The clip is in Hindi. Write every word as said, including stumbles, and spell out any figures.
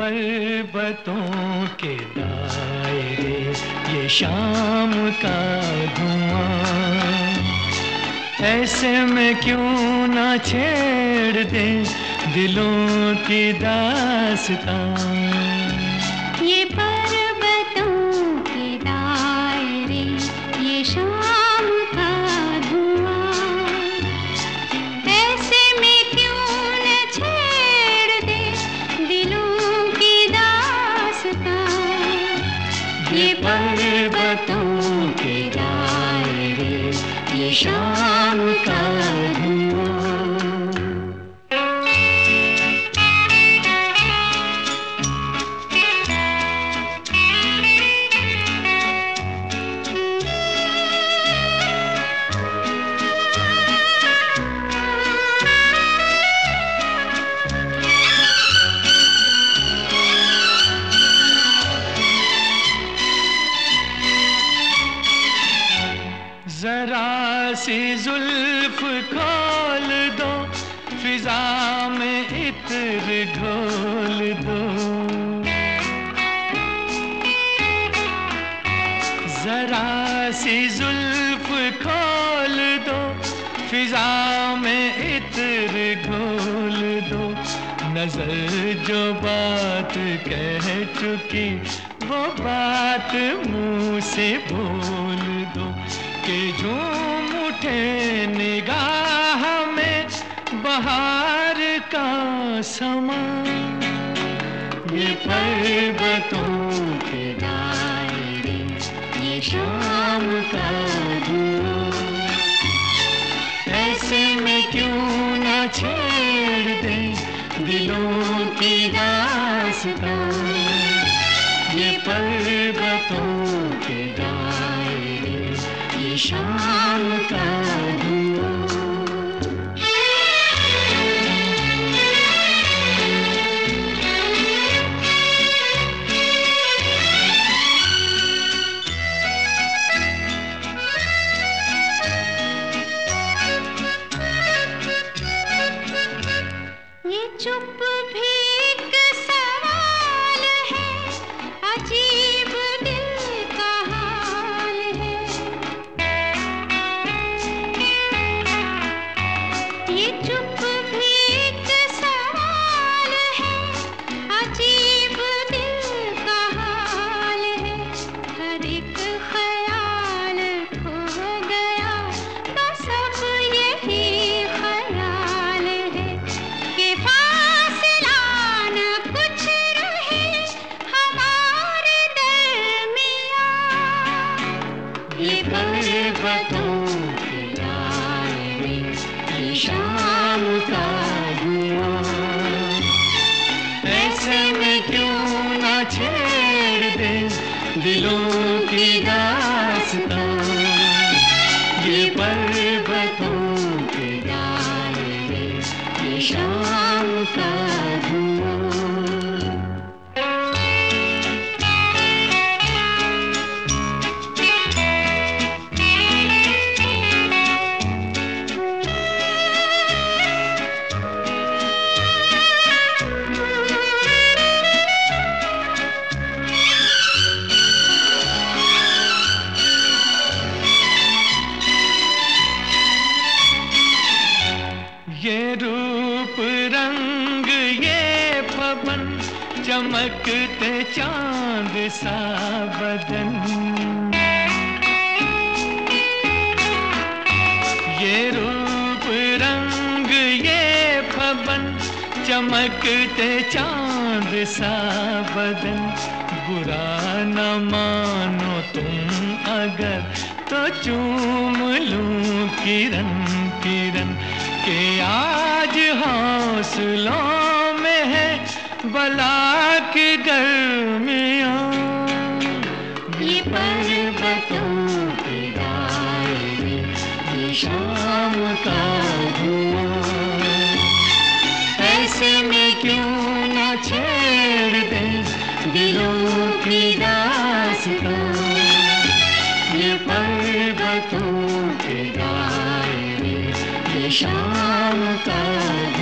पर्वतों के दायरे, ये शाम का धुआं, ऐसे में क्यों ना छेड़ दे दिलों की दास्तां। ये पर्वतों के दायरे, ये शाम का धुआं, ऐसे में क्यों न छेड़ दे दिलों की दास्तां। ये पर्वतों के दायरे, ये शाम का धुआं। जरा सी जुल्फ खोल दो, फिजा में इत्र घोल दो। जरा सी जुल्फ खोल दो, फिजा में इत्र घोल दो। नजर जो बात कह चुकी, वो बात मुंह से बोल दो। के झूम उठे निगाह में बहार का समा। ये पर्वतों के दायरे, ये शाम का धुआं, ऐसे में क्यों ना छेड़ दे दिलों की दास्तां। ये पर्वतों के दायरे, ये शाम का धुआं। ये चुप भी एक सवाल है, अजीब दिल का हाल है। ये चुप भी एक सवाल है, अजीब दिल का हाल है। हर एक ख्याल खो गया तो सब यही ख्याल है कि फासला न कुछ रहे हमारे दरमियां। ये पर्वतों के दायरे, ये शाम का धुआं, ऐसे में क्यों ना छेड़ दे दिलों की दास्तां। ये पर्वतों के दायरे, ये शाम का धुआं। ये रूप रंग ये पवन, चमकते चांद सा बदन। ये रूप रंग ये पवन, चमकते चांद सा बदन। बुरा न मानो तुम अगर, तो चूम लूं किरण किरण के आज हौसलों में है बला की गर्मियां। ये पर्वतों के दायरे, ये शाम का धुआं, ऐसे में क्यों ना छेड़ दे दिलों की दास्तां। ये पर्वतों के दायरे, ये शाम का